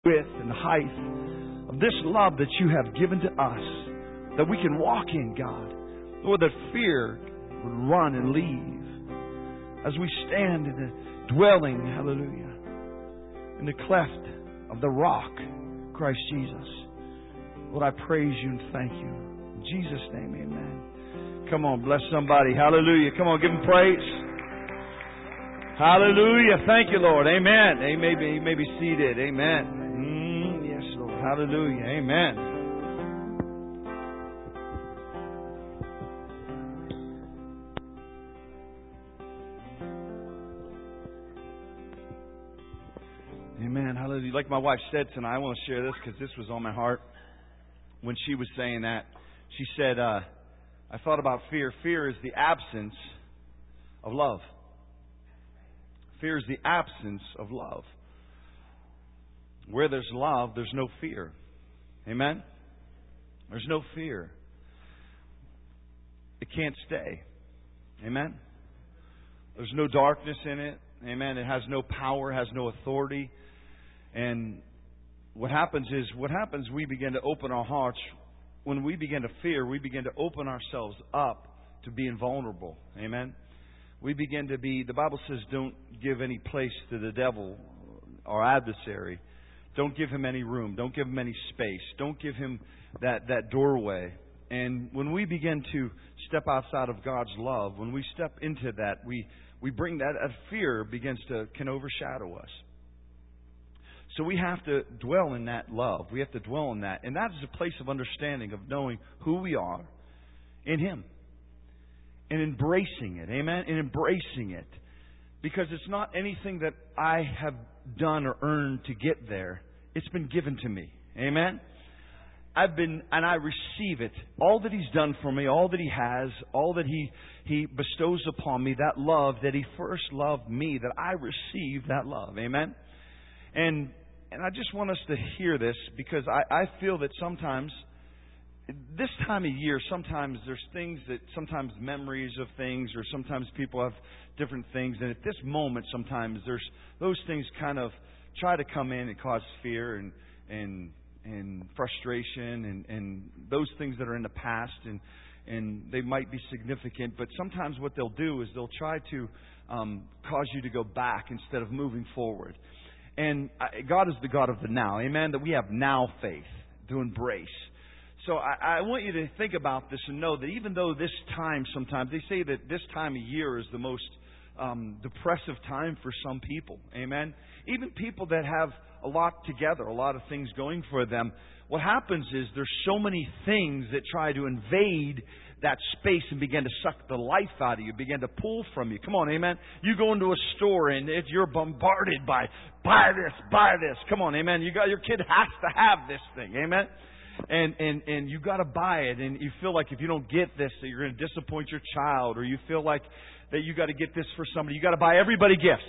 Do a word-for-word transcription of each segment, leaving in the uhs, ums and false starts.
width and height of this love that you have given to us, that we can walk in, God. Lord, that fear would run and leave as we stand in the dwelling, hallelujah, in the cleft of the rock, Christ Jesus. Lord, I praise you and thank you. In Jesus' name, amen. Come on, bless somebody. Hallelujah. Come on, give him praise. Hallelujah. Thank you, Lord. Amen. He may be, he may be seated. Amen. Mm, yes, Lord. Hallelujah. Amen. Amen. Hallelujah. Like my wife said tonight, I want to share this because this was on my heart when she was saying that. She said, uh, I thought about fear. Fear is the absence of love. Fear is the absence of love. Where there's love, there's no fear. Amen? There's no fear. It can't stay. Amen? There's no darkness in it. Amen? It has no power, has no authority. And what happens is, what happens, we begin to open our hearts. When we begin to fear, we begin to open ourselves up to being vulnerable. Amen? We begin to be, the Bible says, don't give any place to the devil, our adversary. Don't give him any room. Don't give him any space. Don't give him that, that doorway. And when we begin to step outside of God's love, when we step into that, we, we bring that, that fear begins to, can overshadow us. So we have to dwell in that love. We have to dwell in that. And that is a place of understanding, of knowing who we are in Him. And embracing it. Amen? And embracing it. Because it's not anything that I have done or earned to get there. It's been given to me. Amen? I've been, and I receive it. All that He's done for me, all that He has, all that He He bestows upon me, that love, that He first loved me, that I receive that love. Amen? And and I just want us to hear this, because I, I feel that sometimes, this time of year, sometimes there's things that, sometimes memories of things, or sometimes people have different things. And at this moment, sometimes there's those things kind of try to come in and cause fear and and and frustration and, and those things that are in the past, and and they might be significant. But sometimes what they'll do is they'll try to um, cause you to go back instead of moving forward. And God is the God of the now. Amen? That we have now faith to embrace. So I, I want you to think about this and know that even though this time sometimes, they say that this time of year is the most um, depressive time for some people. Amen? Even people that have a lot together, a lot of things going for them, what happens is there's so many things that try to invade that space and begin to suck the life out of you, begin to pull from you. Come on, amen? You go into a store and it, you're bombarded by, buy this, buy this. Come on, amen? You got, your kid has to have this thing, amen? And and and you got to buy it, and you feel like if you don't get this, that you're going to disappoint your child, or you feel like that you got to get this for somebody. You got to buy everybody gifts.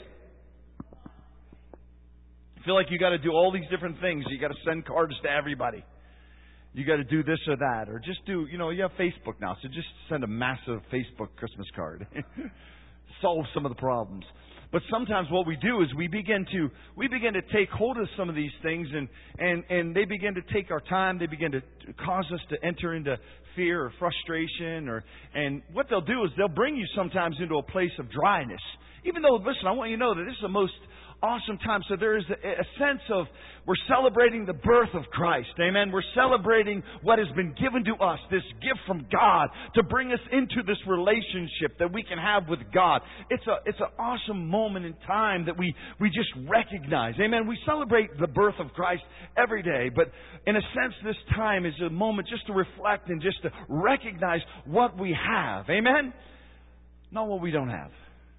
You feel like you got to do all these different things. You got to send cards to everybody. You got to do this or that, or just do, you know, you have Facebook now, so just send a massive Facebook Christmas card. Solve some of the problems. But sometimes what we do is we begin to we begin to take hold of some of these things, and, and, and they begin to take our time. They begin to cause us to enter into fear or frustration, or and what they'll do is they'll bring you sometimes into a place of dryness. Even though, listen, I want you to know that this is the most awesome time. So there is a, a sense of we're celebrating the birth of Christ. Amen. We're celebrating what has been given to us, this gift from God to bring us into this relationship that we can have with God. It's a it's an awesome moment in time that we, we just recognize. Amen. We celebrate the birth of Christ every day, but in a sense this time is a moment just to reflect and just to recognize what we have. Amen. Not what we don't have.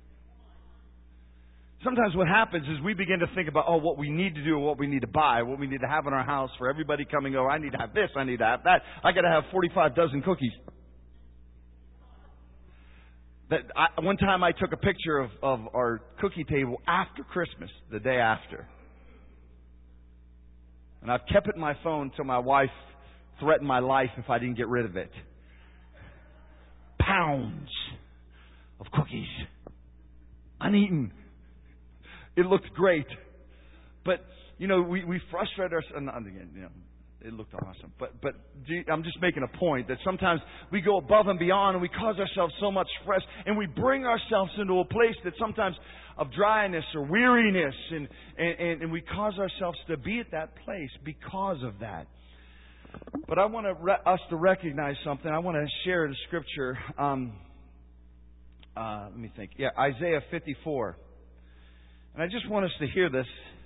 Sometimes what happens is we begin to think about, oh, what we need to do, what we need to buy, what we need to have in our house for everybody coming over. I need to have this, I need to have that. I got to have forty-five dozen cookies. That I, one time I took a picture of, of our cookie table after Christmas, the day after. And I've kept it in my phone until my wife threatened my life if I didn't get rid of it. Pounds of cookies. Uneaten. It looked great. But you know, we, we frustrate ourselves. Again, you know, it looked awesome. But, but I'm just making a point that sometimes we go above and beyond and we cause ourselves so much stress and we bring ourselves into a place that sometimes of dryness or weariness and, and, and we cause ourselves to be at that place because of that. But I want to re- us to recognize something. I want to share the scripture. Um, uh, let me think. Yeah, Isaiah fifty-four. And I just want us to hear this.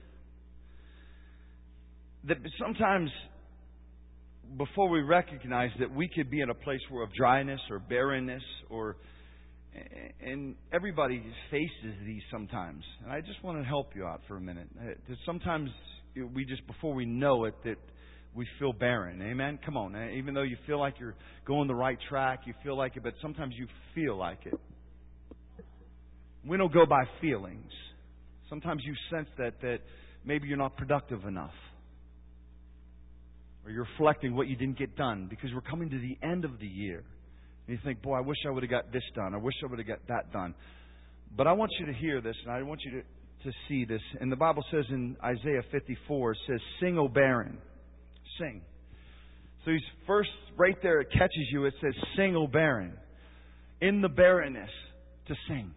That sometimes before we recognize that we could be in a place where of dryness or barrenness or and everybody faces these sometimes. And I just want to help you out for a minute. That sometimes we just, before we know it, that we feel barren. Amen? Come on. Even though you feel like you're going the right track, you feel like it, but sometimes you feel like it. We don't go by feelings. Sometimes you sense that, that maybe you're not productive enough. Or you're reflecting what you didn't get done because we're coming to the end of the year. And you think, boy, I wish I would have got this done. I wish I would have got that done. But I want you to hear this, and I want you to, to see this. And the Bible says in Isaiah fifty-four, it says, sing, O barren. Sing. So he's first, right there, it catches you. It says, sing, O barren. In the barrenness, to sing.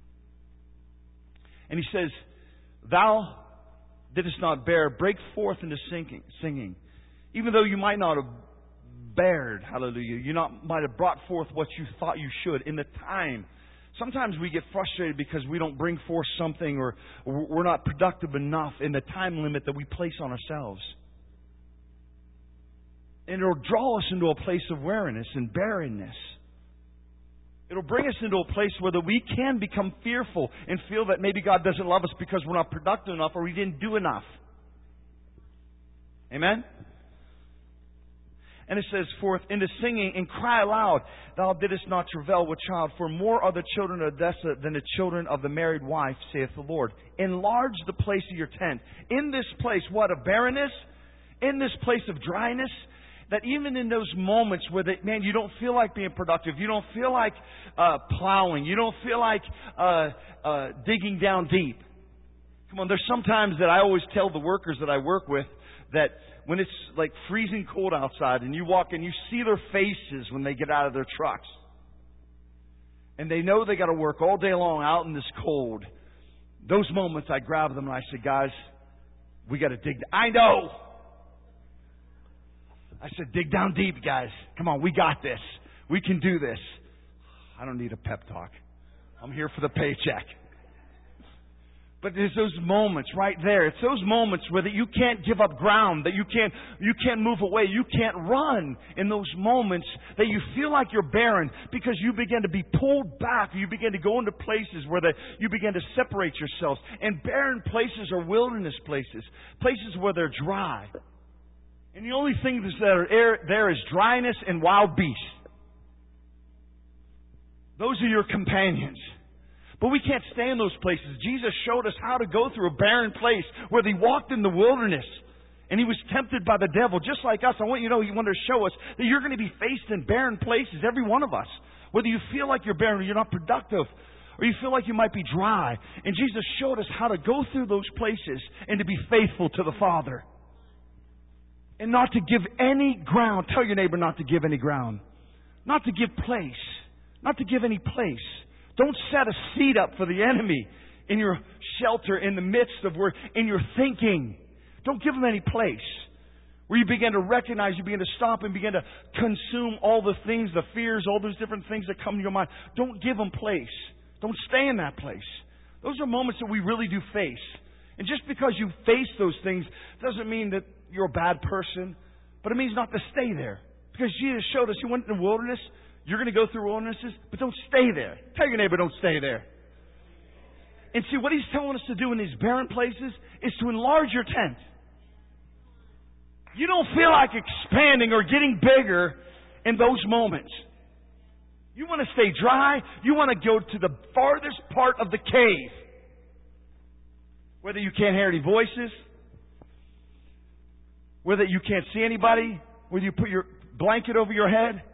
And he says, thou didst not bear, break forth into singing. singing. Even though you might not have bared, hallelujah, you not might have brought forth what you thought you should in the time. Sometimes we get frustrated because we don't bring forth something or we're not productive enough in the time limit that we place on ourselves. And it'll draw us into a place of weariness and barrenness. It'll bring us into a place where we can become fearful and feel that maybe God doesn't love us because we're not productive enough or we didn't do enough. Amen? And it says, forth into singing and cry aloud, thou didst not travail with child, for more are the children of desolate than the children of the married wife, saith the Lord. Enlarge the place of your tent. In this place, what, of barrenness? In this place of dryness? That even in those moments where, they, man, you don't feel like being productive, you don't feel like uh, plowing, you don't feel like uh, uh, digging down deep. Come on, there's sometimes that I always tell the workers that I work with that when it's like freezing cold outside and you walk and you see their faces when they get out of their trucks. And they know they got to work all day long out in this cold. Those moments I grab them and I say, guys, we got to dig. I know. I said, dig down deep, guys. Come on, we got this. We can do this. I don't need a pep talk. I'm here for the paycheck. But there's those moments right there. It's those moments where that you can't give up ground, that you can't you can't move away, you can't run. In those moments that you feel like you're barren because you begin to be pulled back. You begin to go into places where that you begin to separate yourselves. And barren places are wilderness places, places where they're dry. And the only thing that are there is dryness and wild beasts. Those are your companions. But we can't stay in those places. Jesus showed us how to go through a barren place where He walked in the wilderness and He was tempted by the devil. Just like us, I want you to know, He wanted to show us that you're going to be faced in barren places, every one of us. Whether you feel like you're barren or you're not productive or you feel like you might be dry. And Jesus showed us how to go through those places and to be faithful to the Father. And not to give any ground. Tell your neighbor not to give any ground. Not to give place. Not to give any place. Don't set a seat up for the enemy in your shelter, in the midst of where, in your thinking. Don't give him any place. Where you begin to recognize, you begin to stop and begin to consume all the things, the fears, all those different things that come to your mind. Don't give them place. Don't stay in that place. Those are moments that we really do face. And just because you face those things doesn't mean that you're a bad person, but it means not to stay there. Because Jesus showed us, He went in the wilderness. You're going to go through wildernesses, but don't stay there. Tell your neighbor, don't stay there. And see, what He's telling us to do in these barren places is to enlarge your tent. You don't feel like expanding or getting bigger in those moments. You want to stay dry. You want to go to the farthest part of the cave. Whether you can't hear any voices, whether you can't see anybody, whether you put your blanket over your head.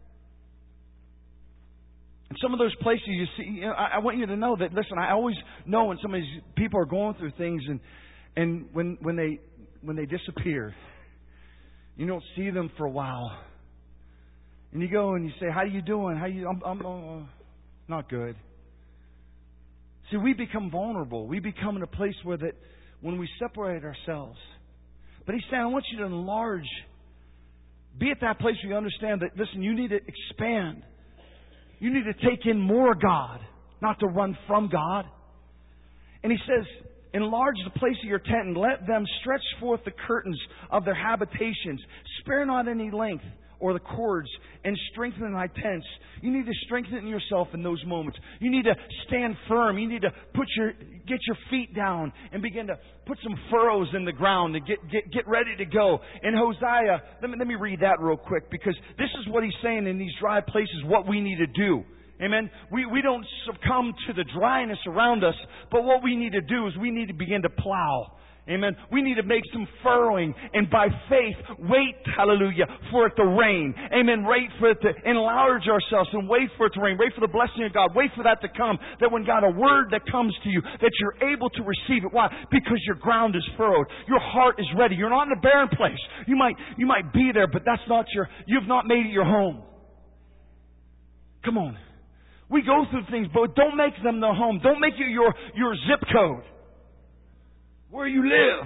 And some of those places you see, you know, I, I want you to know that, listen, I always know when some of these people are going through things and, And when when they when they disappear, you don't see them for a while. And you go and you say, "How you doing? How you? I'm, I'm uh, not good." See, we become vulnerable. We become in a place where that when we separate ourselves. But He's saying, I want you to enlarge. Be at that place where you understand that, listen, you need to expand. You need to take in more God, not to run from God. And He says, enlarge the place of your tent and let them stretch forth the curtains of their habitations. Spare not any length or the cords, and strengthen thy tents. You need to strengthen yourself in those moments. You need to stand firm. You need to put your get your feet down and begin to put some furrows in the ground and get get get ready to go. In Hosea, let me let me read that real quick, because this is what he's saying in these dry places, what we need to do. Amen. We we don't succumb to the dryness around us, but what we need to do is we need to begin to plow. Amen. We need to make some furrowing and by faith wait, hallelujah, for it to rain. Amen. Wait for it to enlarge ourselves and wait for it to rain. Wait for the blessing of God. Wait for that to come. That when God, a word that comes to you, that you're able to receive it. Why? Because your ground is furrowed. Your heart is ready. You're not in a barren place. You might, you might be there, but that's not your, you've not made it your home. Come on. We go through things, but don't make them the home. Don't make it your, your zip code. Where you live.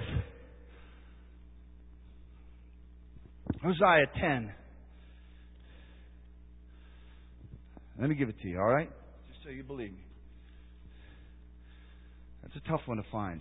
Hosea ten. Let me give it to you, all right? Just so you believe me. That's a tough one to find.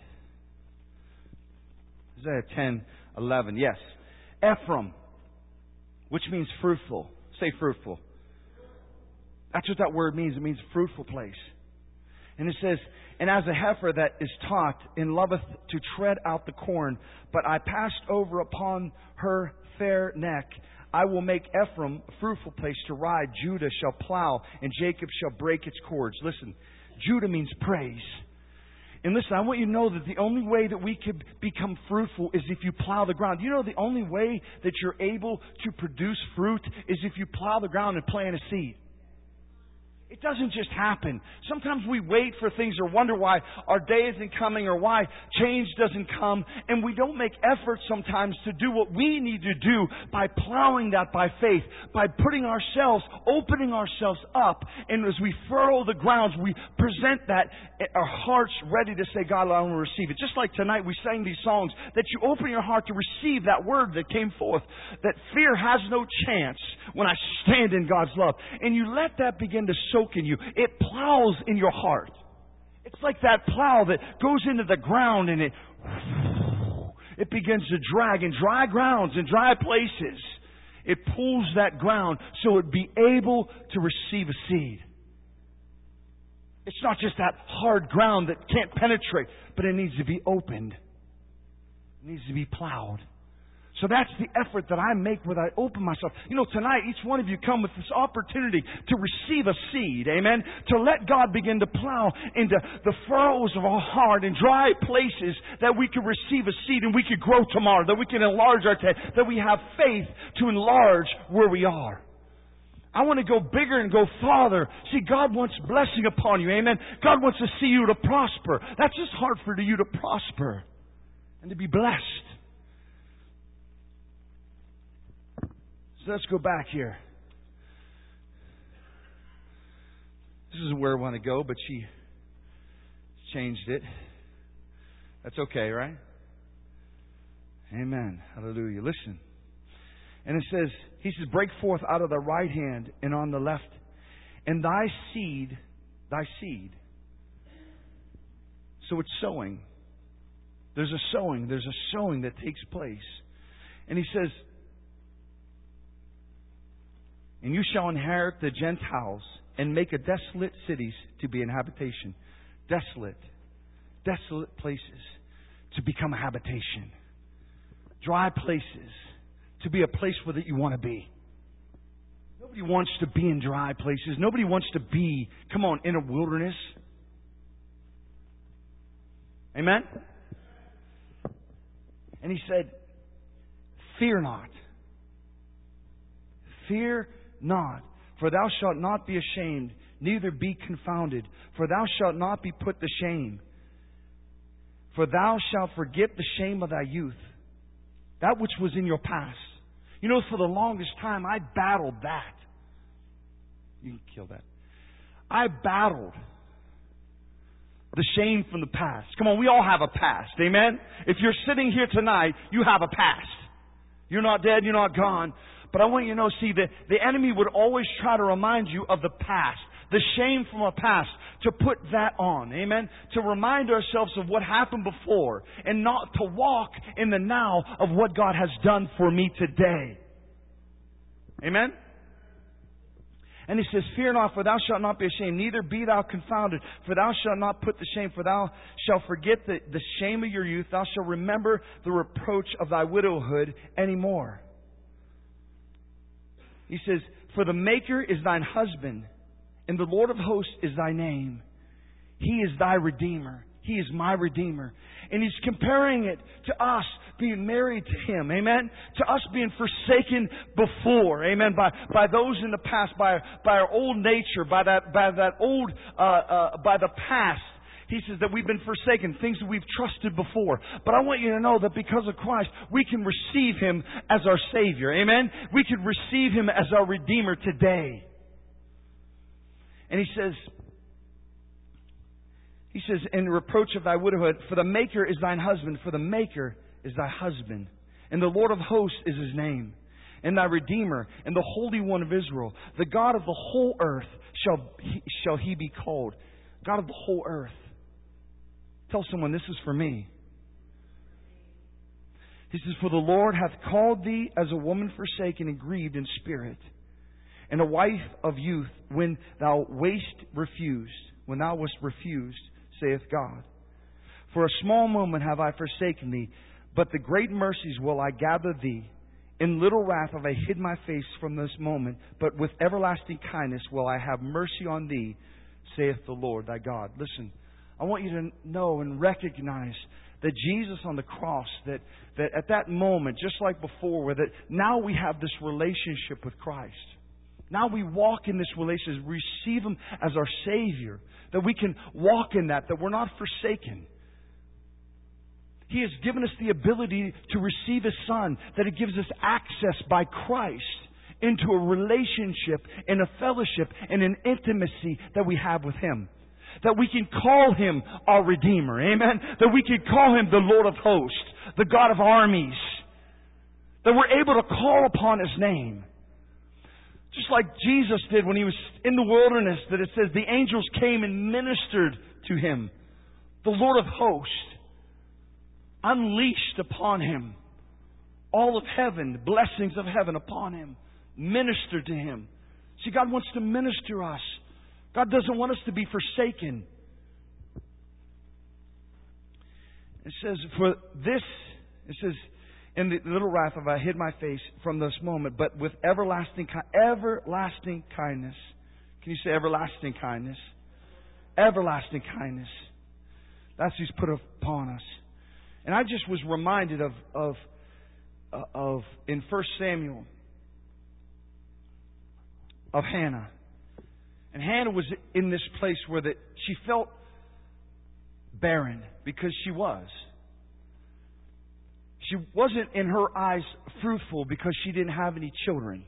Hosea ten eleven. Yes. Ephraim, which means fruitful. Say fruitful. That's what that word means. It means fruitful place. And it says, and as a heifer that is taught and loveth to tread out the corn, but I passed over upon her fair neck. I will make Ephraim a fruitful place to ride. Judah shall plow, and Jacob shall break its cords. Listen, Judah means praise. And listen, I want you to know that the only way that we could become fruitful is if you plow the ground. You know the only way that you're able to produce fruit is if you plow the ground and plant a seed. It doesn't just happen. Sometimes we wait for things or wonder why our day isn't coming or why change doesn't come. And we don't make efforts sometimes to do what we need to do by plowing that by faith, by putting ourselves, opening ourselves up. And as we furrow the grounds, we present that, our hearts ready to say, God, I want to receive it. Just like tonight we sang these songs, that you open your heart to receive that word that came forth, that fear has no chance when I stand in God's love. And you let that begin to soak in you. It plows in your heart. It's like that plow that goes into the ground and it it begins to drag in dry grounds and dry places. It pulls that ground so it be able to receive a seed. It's not just that hard ground that can't penetrate, but it needs to be opened. It needs to be plowed. So that's the effort that I make when I open myself. You know, tonight, each one of you come with this opportunity to receive a seed, amen? To let God begin to plow into the furrows of our heart and dry places that we can receive a seed and we can grow tomorrow, that we can enlarge our tent, that we have faith to enlarge where we are. I want to go bigger and go farther. See, God wants blessing upon you, amen? God wants to see you to prosper. That's just hard for you to prosper and to be blessed. So let's go back here. This is where I want to go, but she changed it. That's okay, right? Amen. Hallelujah. Listen. And it says, He says, break forth out of the right hand and on the left, and thy seed, thy seed. So it's sowing. There's a sowing. There's a sowing that takes place. And He says, and you shall inherit the Gentiles and make a desolate cities to be an habitation. Desolate. Desolate places to become a habitation. Dry places to be a place where that you want to be. Nobody wants to be in dry places. Nobody wants to be, come on, in a wilderness. Amen? And He said, fear not. Fear not, for thou shalt not be ashamed, neither be confounded, for thou shalt not be put to shame. For thou shalt forget the shame of thy youth, that which was in your past. You know, for the longest time, I battled that. You can kill that. I battled the shame from the past. Come on, we all have a past. Amen? If you're sitting here tonight, you have a past. You're not dead, you're not gone. But I want you to know, see, the, the enemy would always try to remind you of the past. The shame from our past. To put that on. Amen? To remind ourselves of what happened before. And not to walk in the now of what God has done for me today. Amen? And He says, fear not, for thou shalt not be ashamed, neither be thou confounded, for thou shalt not put to shame, for thou shalt forget the, the shame of your youth, thou shalt remember the reproach of thy widowhood anymore. He says, for the Maker is thine husband, and the Lord of hosts is thy name. He is thy Redeemer. He is my Redeemer. And He's comparing it to us being married to Him. Amen? To us being forsaken before. Amen? By by those in the past, by by our old nature, by that by that old uh, uh, by the past. He says that we've been forsaken, things that we've trusted before. But I want you to know that because of Christ, we can receive Him as our Savior. Amen? We can receive Him as our Redeemer today. And He says, He says, in reproach of thy widowhood, for the Maker is thine husband, for the Maker is thy husband. And the Lord of hosts is His name. And thy Redeemer, and the Holy One of Israel, the God of the whole earth, shall he, shall he be called. God of the whole earth. Tell someone, this is for me. He says, for the Lord hath called thee as a woman forsaken and grieved in spirit, and a wife of youth, when thou wast refused, when thou wast refused, saith God. For a small moment have I forsaken thee, but the great mercies will I gather thee. In little wrath have I hid my face from this moment, but with everlasting kindness will I have mercy on thee, saith the Lord thy God. Listen, I want you to know and recognize that Jesus on the cross, that, that at that moment, just like before, where that now we have this relationship with Christ. Now we walk in this relationship, receive Him as our Savior. That we can walk in that, that we're not forsaken. He has given us the ability to receive His Son, that it gives us access by Christ into a relationship and a fellowship and an intimacy that we have with Him. That we can call Him our Redeemer. Amen? That we can call Him the Lord of hosts, the God of armies. That we're able to call upon His name. Just like Jesus did when He was in the wilderness, that it says the angels came and ministered to Him. The Lord of hosts unleashed upon Him all of heaven, the blessings of heaven upon Him, ministered to Him. See, God wants to minister us. God doesn't want us to be forsaken. It says, for this, it says, in the little wrath have I hid my face from this moment, but with everlasting, everlasting kindness. Can you say everlasting kindness? Everlasting kindness. That's what He's put upon us. And I just was reminded of, of, uh, of in First Samuel, of Hannah. And Hannah was in this place where that she felt barren because she was. She wasn't in her eyes fruitful because she didn't have any children.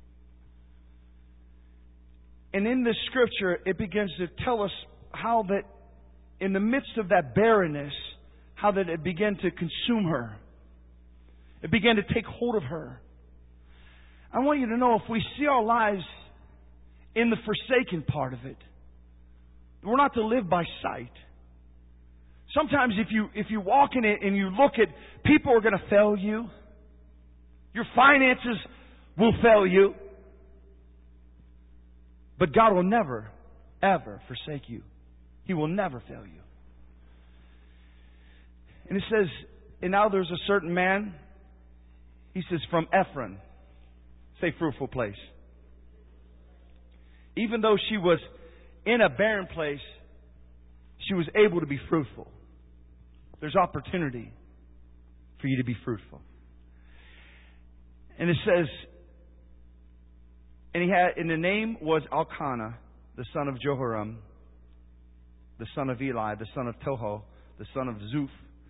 And in this scripture, it begins to tell us how that in the midst of that barrenness, how that it began to consume her. It began to take hold of her. I want you to know, if we see our lives in the forsaken part of it, we're not to live by sight. Sometimes if you if you walk in it and you look at, people are going to fail you. Your finances will fail you. But God will never, ever forsake you. He will never fail you. And it says, and now there's a certain man, he says, from Ephraim, say fruitful place. Even though she was in a barren place, she was able to be fruitful. There's opportunity for you to be fruitful. And it says, and he had, and the name was Elkanah, the son of Jehoram, the son of Eli, the son of Toho, the son of Zuph,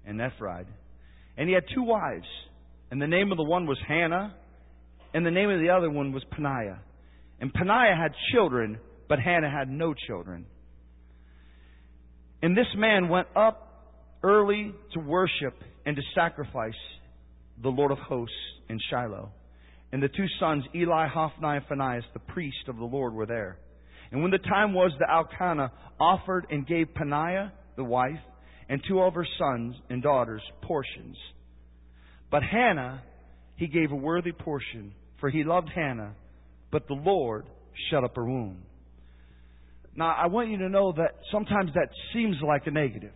and Nephride. And he had two wives, and the name of the one was Hannah, and the name of the other one was Peninnah. And Peninnah had children, but Hannah had no children. And this man went up early to worship and to sacrifice the Lord of hosts in Shiloh. And the two sons, Eli, Hophni, and Phinehas, the priest of the Lord, were there. And when the time was, the Elkanah offered and gave Peninnah, the wife, and two of her sons and daughters portions. But Hannah he gave a worthy portion, for he loved Hannah, but the Lord shut up her womb. Now, I want you to know that sometimes that seems like a negative,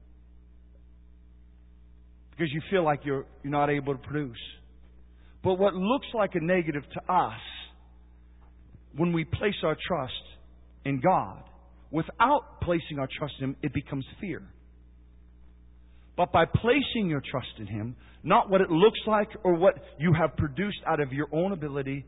because you feel like you're, you're not able to produce. But what looks like a negative to us, when we place our trust in God, without placing our trust in Him, it becomes fear. But by placing your trust in Him, not what it looks like or what you have produced out of your own ability,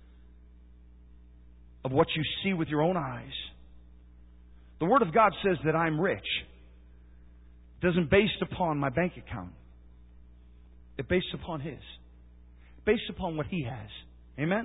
of what you see with your own eyes. The Word of God says that I'm rich. It isn't based upon my bank account. It's based upon His. Based upon what He has. Amen?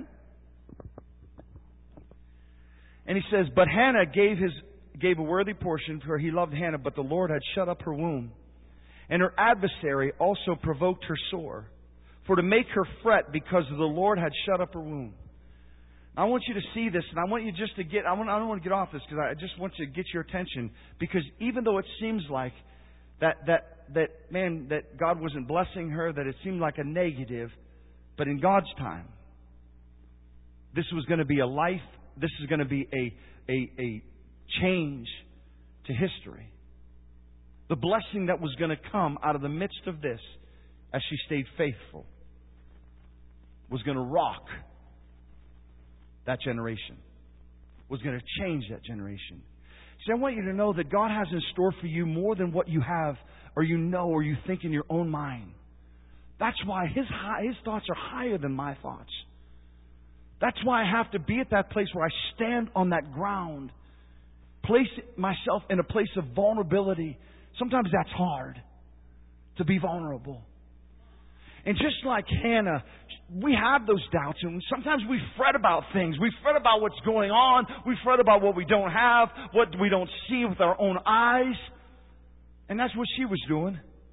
And he says, but Hannah gave his gave a worthy portion, for he loved Hannah, but the Lord had shut up her womb. And her adversary also provoked her sore, for to make her fret, because the Lord had shut up her womb. I want you to see this, and I want you just to get, I, want, I don't want to get off this, because I just want you to get your attention. Because even though it seems like that, that, that, man, that God wasn't blessing her, that it seemed like a negative, but in God's time, this was going to be a life, this is going to be a, a, a change to history. The blessing that was going to come out of the midst of this, as she stayed faithful, was going to rock that generation. Was going to change that generation. See, I want you to know that God has in store for you more than what you have, or you know, or you think in your own mind. That's why His high, His thoughts are higher than my thoughts. That's why I have to be at that place where I stand on that ground, place myself in a place of vulnerability. Sometimes that's hard, to be vulnerable. And just like Hannah, we have those doubts, and sometimes we fret about things. We fret about what's going on. We fret about what we don't have, what we don't see with our own eyes. And that's what she was doing.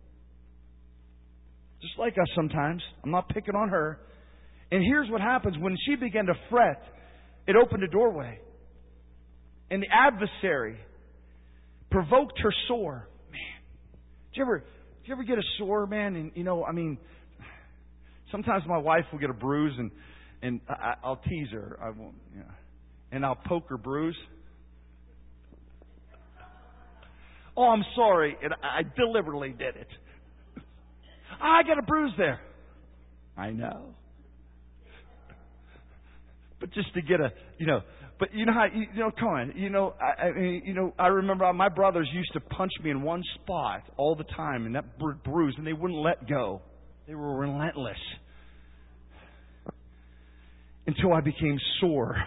Just like us sometimes. I'm not picking on her. And here's what happens. When she began to fret, it opened a doorway. And the adversary provoked her sore. Do you ever, do you ever get a sore, man? And, you know, I mean, sometimes my wife will get a bruise, and, and I, I'll tease her. I won't, yeah. And I'll poke her bruise. Oh, I'm sorry. And I deliberately did it. I got a bruise there. I know. But just to get a, you know, but you know how, you know, come on, you know, I, I mean, you know, I remember my brothers used to punch me in one spot all the time, and that bru- bruise, and they wouldn't let go. They were relentless. Until I became sore.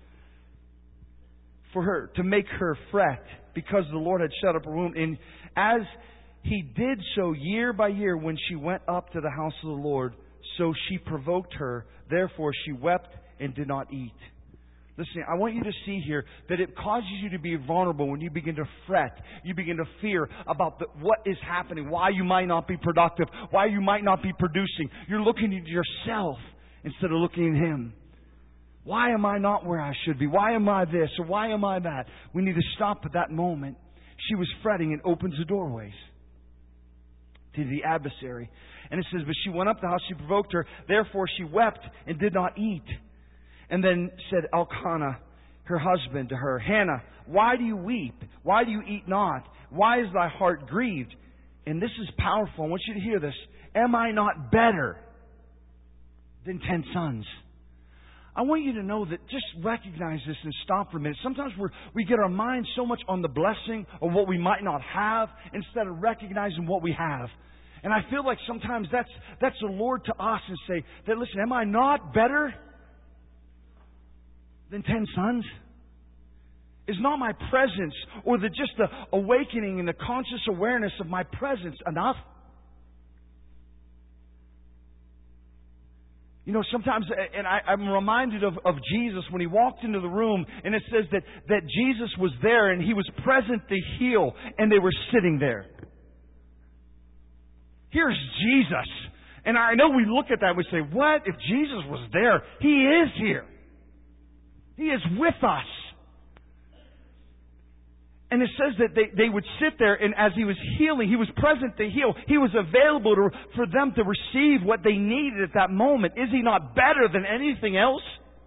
For her, to make her fret, because the Lord had shut up her womb. And as He did so year by year when she went up to the house of the Lord, so she provoked her. Therefore she wept and did not eat. Listen, I want you to see here that it causes you to be vulnerable when you begin to fret. You begin to fear about the, what is happening, why you might not be productive, why you might not be producing. You're looking at yourself instead of looking at Him. Why am I not where I should be? Why am I this or why am I that? We need to stop at that moment. She was fretting and opens the doorways to the adversary. And it says, but she went up the house, she provoked her, therefore she wept and did not eat. And then said Elkanah, her husband, to her, Hannah, why do you weep? Why do you eat not? Why is thy heart grieved? And this is powerful. I want you to hear this. Am I not better than ten sons? I want you to know that just recognize this and stop for a minute. Sometimes we're, we get our minds so much on the blessing of what we might not have instead of recognizing what we have. And I feel like sometimes that's, that's the Lord to us and say that, listen, am I not better than ten sons? Is not my presence or the just the awakening and the conscious awareness of my presence enough? You know, sometimes, and I, I'm reminded of, of Jesus when He walked into the room, and it says that, that Jesus was there and He was present to heal, and they were sitting there. Here's Jesus. And I know we look at that and we say, what? If Jesus was there, He is here. He is with us. And it says that they, they would sit there, and as He was healing, He was present to heal. He was available to, for them to receive what they needed at that moment. Is He not better than anything else?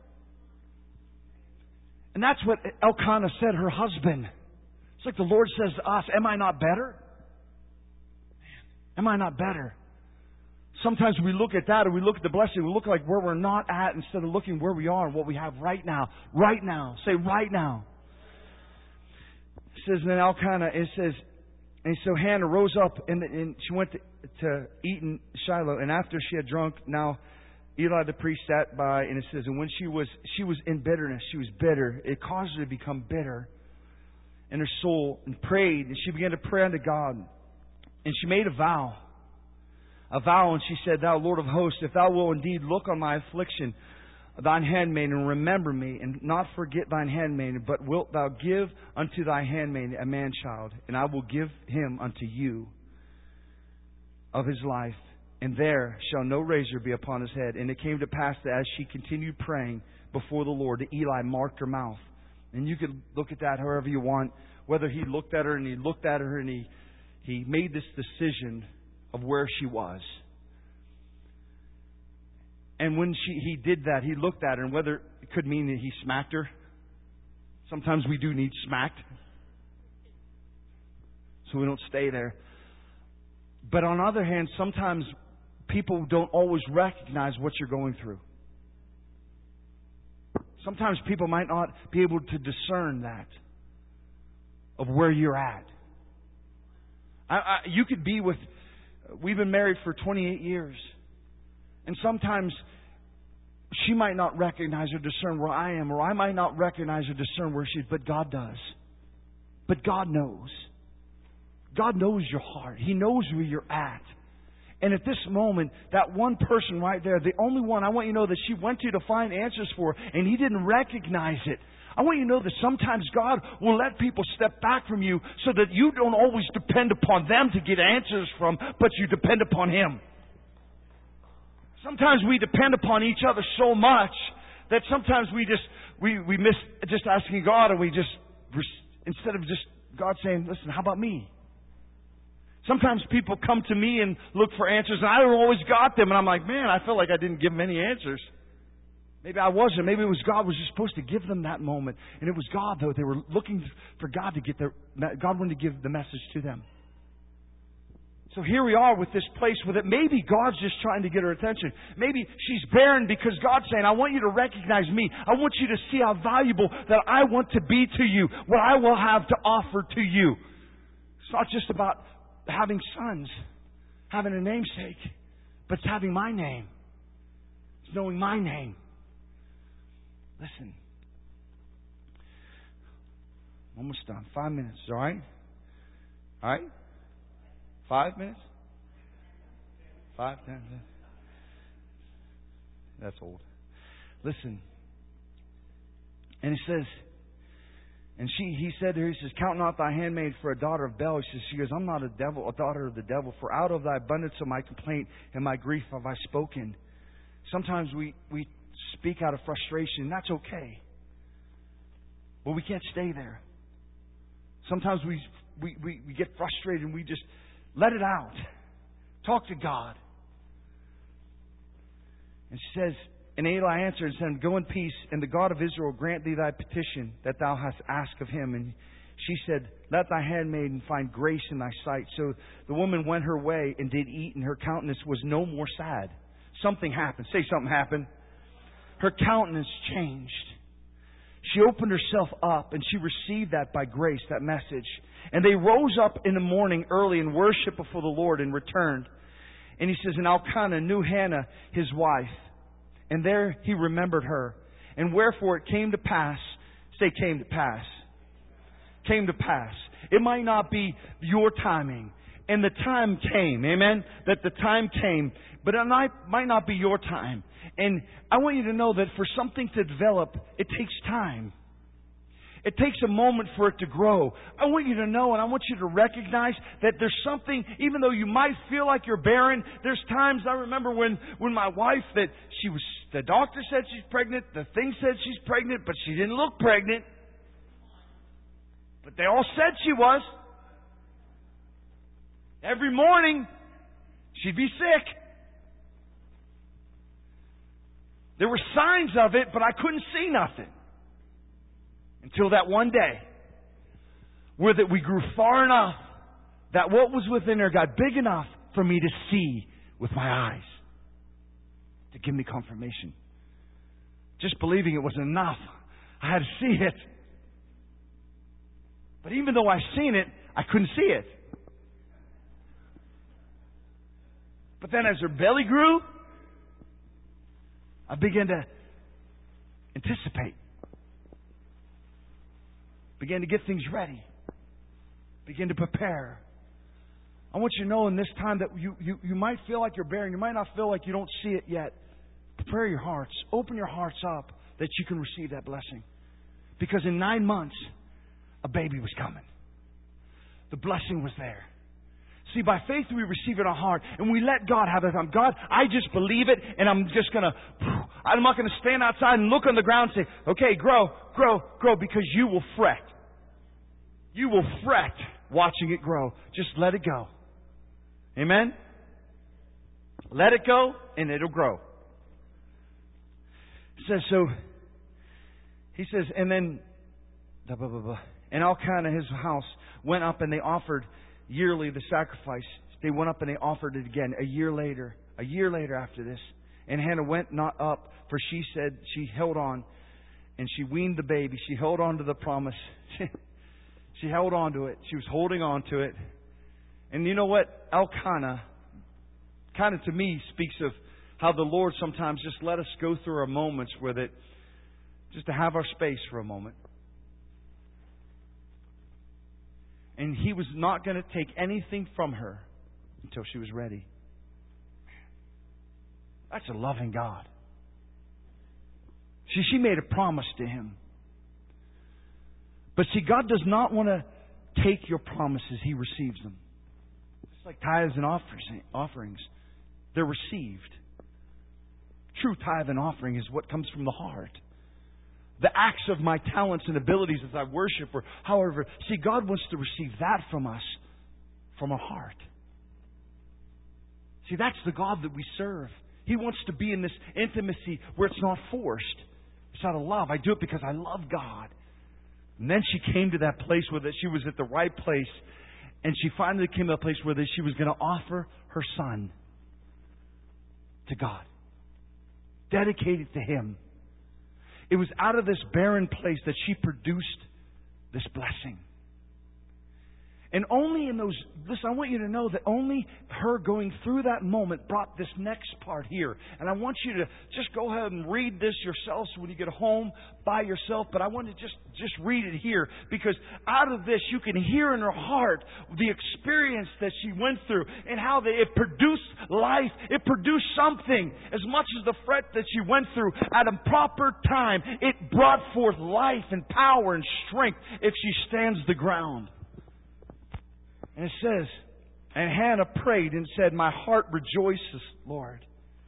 And that's what Elkanah said, her husband. It's like the Lord says to us, am I not better? Am I not better? Sometimes we look at that, or we look at the blessing, we look like where we're not at instead of looking where we are and what we have right now. Right now. Say right now. It says, and then Elkanah, it says, and so Hannah rose up and, and she went to, to eat in Shiloh. And after she had drunk, now Eli the priest sat by, and it says, and when she was, she was in bitterness, she was bitter. It caused her to become bitter in her soul, and prayed, and she began to pray unto God. And she made a vow, a vow, and she said, Thou Lord of hosts, if Thou wilt indeed look on my affliction, Thine handmaiden, and remember me, and not forget Thine handmaiden, but wilt Thou give unto Thy handmaiden a man-child, and I will give him unto You of his life, and there shall no razor be upon his head. And it came to pass that as she continued praying before the Lord, that Eli marked her mouth. And you could look at that however you want, whether he looked at her and he looked at her and he, he made this decision of where she was. And when she, he did that, he looked at her, and whether it could mean that he smacked her. Sometimes we do need smacked, so we don't stay there. But on the other hand, sometimes people don't always recognize what you're going through. Sometimes people might not be able to discern that, of where you're at. I, I, you could be with, we've been married for twenty-eight years. And sometimes she might not recognize or discern where I am, or I might not recognize or discern where she is, but God does. But God knows. God knows your heart. He knows where you're at. And at this moment, that one person right there, the only one, I want you to know that she went to to find answers for, and He didn't recognize it. I want you to know that sometimes God will let people step back from you so that you don't always depend upon them to get answers from, but you depend upon Him. Sometimes we depend upon each other so much that sometimes we just we, we miss just asking God, and we just, instead of just God saying, listen, how about me? Sometimes people come to me and look for answers, and I don't always got them, and I'm like, man, I feel like I didn't give them any answers. Maybe I wasn't. Maybe it was God was just supposed to give them that moment. And it was God, though. They were looking for God to get their, God wanted to give the message to them. So here we are with this place where that maybe God's just trying to get her attention. Maybe she's barren because God's saying, I want you to recognize me. I want you to see how valuable that I want to be to you, what I will have to offer to you. It's not just about having sons, having a namesake, but it's having my name. It's knowing my name. Listen. Almost done. Five minutes, all right? All right? Five minutes? Five, ten, ten. That's old. Listen. And it says, and she, he said to her, he says, count not thy handmaid for a daughter of Bel. He says, she goes, I'm not a devil, a daughter of the devil, for out of thy abundance of my complaint and my grief have I spoken. Sometimes we, we speak out of frustration, and that's okay. But we can't stay there. Sometimes we, we, we, we get frustrated and we just let it out. Talk to God. And she says, and Eli answered and said, go in peace, and the God of Israel grant thee thy petition that thou hast asked of him. And she said, let thy handmaiden find grace in thy sight. So the woman went her way and did eat, and her countenance was no more sad. Something happened. Say something happened. Her countenance changed. She opened herself up, and she received that by grace, that message. And they rose up in the morning early and worshiped before the Lord and returned. And he says, and Elkanah knew Hannah, his wife. And there he remembered her. And wherefore it came to pass, say came to pass. Came to pass. It might not be your timing. And the time came, amen? That the time came, but it might, might not be your time. And I want you to know that for something to develop, it takes time. It takes a moment for it to grow. I want you to know and I want you to recognize that there's something, even though you might feel like you're barren, there's times, I remember when, when my wife, that she was, the doctor said she's pregnant, the thing said she's pregnant, but she didn't look pregnant. But they all said she was. Every morning, she'd be sick. There were signs of it, but I couldn't see nothing. Until that one day, where that we grew far enough that what was within her got big enough for me to see with my eyes. To give me confirmation. Just believing it wasn't enough. I had to see it. But even though I seen it, I couldn't see it. But then as her belly grew, I began to anticipate. Began to get things ready. Begin to prepare. I want you to know in this time that you, you, you might feel like you're barren. You might not feel like you don't see it yet. Prepare your hearts. Open your hearts up that you can receive that blessing. Because in nine months, a baby was coming. The blessing was there. See, by faith we receive it in our heart and we let God have it. I'm God, I just believe it and I'm just going to, I'm not going to stand outside and look on the ground and say, okay, grow, grow, grow, because you will fret. You will fret watching it grow. Just let it go. Amen? Let it go and it'll grow. It says, so, he says, and then, blah, blah, blah, blah. And Elkanah, his house, went up and they offered yearly the sacrifice. They went up and they offered it again a year later. A year later after this. And Hannah went not up, for she said she held on. And she weaned the baby. She held on to the promise. She held on to it. She was holding on to it. And you know what? Elkanah, kind of to me, speaks of how the Lord sometimes just let us go through our moments with it, just to have our space for a moment. And He was not going to take anything from her until she was ready. That's a loving God. See, she made a promise to Him. But see, God does not want to take your promises. He receives them. It's like tithes and offerings. They're received. True tithe and offering is what comes from the heart. The acts of my talents and abilities as I worship, or however. See, God wants to receive that from us, from our heart. See, that's the God that we serve. He wants to be in this intimacy where it's not forced. It's out of love. I do it because I love God. And then she came to that place where that she was at the right place. And she finally came to a place where that she was going to offer her son to God. Dedicate it to Him. It was out of this barren place that she produced this blessing. And only in those, listen, I want you to know that only her going through that moment brought this next part here. And I want you to just go ahead and read this yourself so when you get home by yourself. But I want to just, just read it here, because out of this you can hear in her heart the experience that she went through and how the, it produced life. It produced something. As much as the fret that she went through, at a proper time, it brought forth life and power and strength if she stands the ground. And it says, and Hannah prayed and said, my heart rejoices, Lord.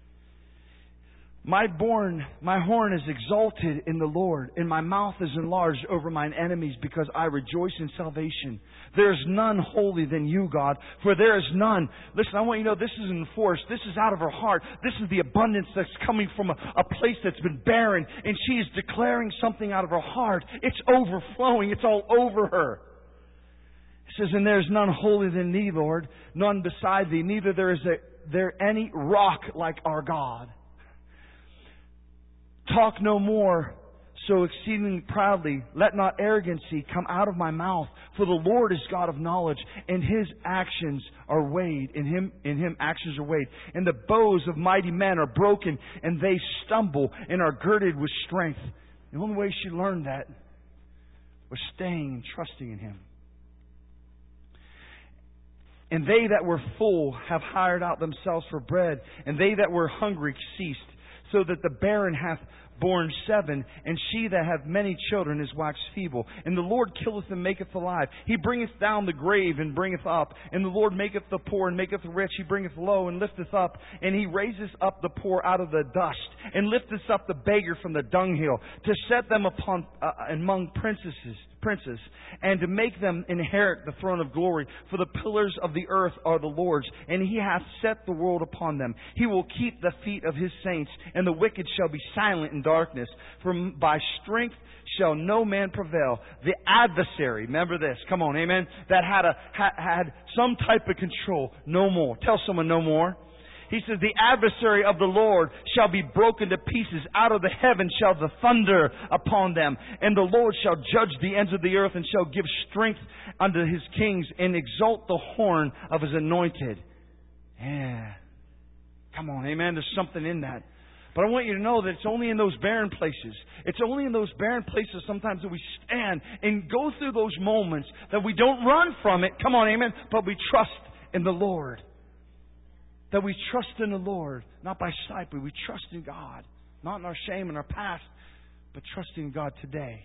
My born, my horn is exalted in the Lord, and my mouth is enlarged over mine enemies, because I rejoice in salvation. There is none holy than you, God, for there is none. Listen, I want you to know this isn't forced. This is out of her heart. This is the abundance that's coming from a, a place that's been barren, and she is declaring something out of her heart. It's overflowing. It's all over her. It says, and there is none holy than Thee, Lord, none beside Thee, neither there is a, there any rock like our God. Talk no more so exceedingly proudly. Let not arrogancy come out of my mouth. For the Lord is God of knowledge, and His actions are weighed. In Him, in Him actions are weighed. And the bows of mighty men are broken, and they stumble, and are girded with strength. The only way she learned that was staying and trusting in Him. And they that were full have hired out themselves for bread, and they that were hungry ceased, so that the barren hath borne seven, and she that hath many children is waxed feeble. And the Lord killeth and maketh alive. He bringeth down the grave and bringeth up. And the Lord maketh the poor and maketh the rich. He bringeth low and lifteth up. And He raiseth up the poor out of the dust, and lifteth up the beggar from the dunghill, to set them upon uh, among princesses. princes, and to make them inherit the throne of glory. For the pillars of the earth are the Lord's, and He hath set the world upon them. He will keep the feet of His saints, and the wicked shall be silent in darkness. For by strength shall no man prevail. The adversary, remember this, come on, amen, that had a had, had some type of control, no more. Tell someone no more. He says, the adversary of the Lord shall be broken to pieces. Out of the heavens shall the thunder upon them. And the Lord shall judge the ends of the earth, and shall give strength unto His kings, and exalt the horn of His anointed. Yeah. Come on, amen. There's something in that. But I want you to know that it's only in those barren places. It's only in those barren places sometimes that we stand and go through those moments, that we don't run from it. Come on, amen. But we trust in the Lord. That we trust in the Lord, not by sight, but we trust in God. Not in our shame and our past, but trusting in God today.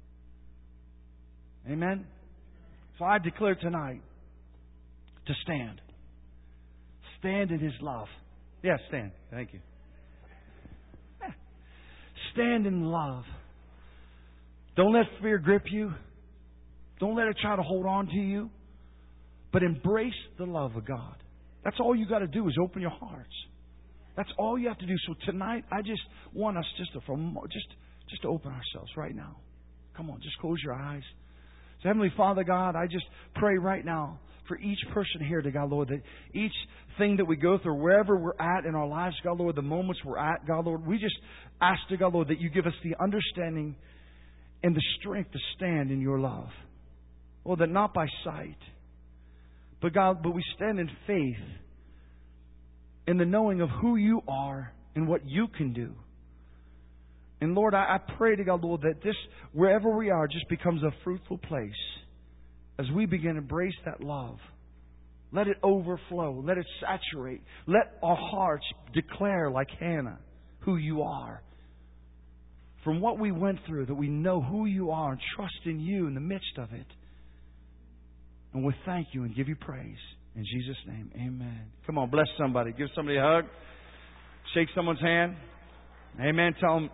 Amen? So I declare tonight to stand. Stand in His love. Yes, yeah, stand. Thank you. Yeah. Stand in love. Don't let fear grip you. Don't let it try to hold on to you. But embrace the love of God. That's all you got to do is open your hearts. That's all you have to do. So tonight, I just want us just to just just to open ourselves right now. Come on, just close your eyes. So Heavenly Father, God, I just pray right now for each person here, to God, Lord, that each thing that we go through, wherever we're at in our lives, God, Lord, the moments we're at, God, Lord, we just ask, to God, Lord, that You give us the understanding and the strength to stand in Your love. Lord, that not by sight, But God, but we stand in faith in the knowing of who You are and what You can do. And Lord, I, I pray to God, Lord, that this, wherever we are, just becomes a fruitful place as we begin to embrace that love. Let it overflow. Let it saturate. Let our hearts declare, like Hannah, who You are. From what we went through, that we know who You are and trust in You in the midst of it. And we thank You and give You praise. In Jesus' name, amen. Come on, bless somebody. Give somebody a hug. Shake someone's hand. Amen. Tell them.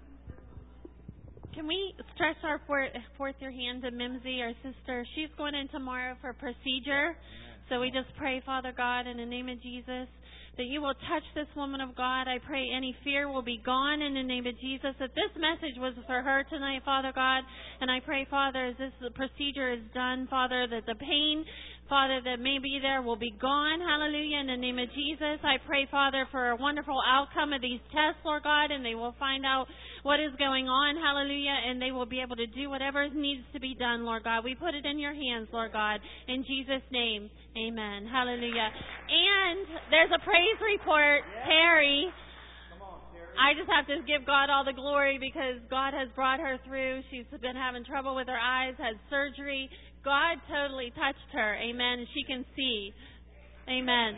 Can we stretch our forth, forth your hand to Mimsy, our sister? She's going in tomorrow for a procedure. So we just pray, Father God, in the name of Jesus, that You will touch this woman of God. I pray any fear will be gone in the name of Jesus. That this message was for her tonight, Father God. And I pray, Father, as this procedure is done, Father, that the pain, Father, that may be there will be gone. Hallelujah. In the name of Jesus. I pray, Father, for a wonderful outcome of these tests, Lord God, and they will find out what is going on. Hallelujah. And they will be able to do whatever needs to be done, Lord God. We put it in Your hands, Lord God. In Jesus' name. Amen. Hallelujah. And there's a praise report, Terry. I just have to give God all the glory because God has brought her through. She's been having trouble with her eyes, had surgery. God totally touched her. Amen. She can see. Amen.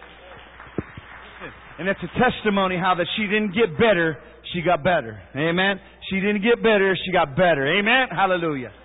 And it's a testimony how that she didn't get better, she got better. Amen. She didn't get better, she got better. Amen. Hallelujah.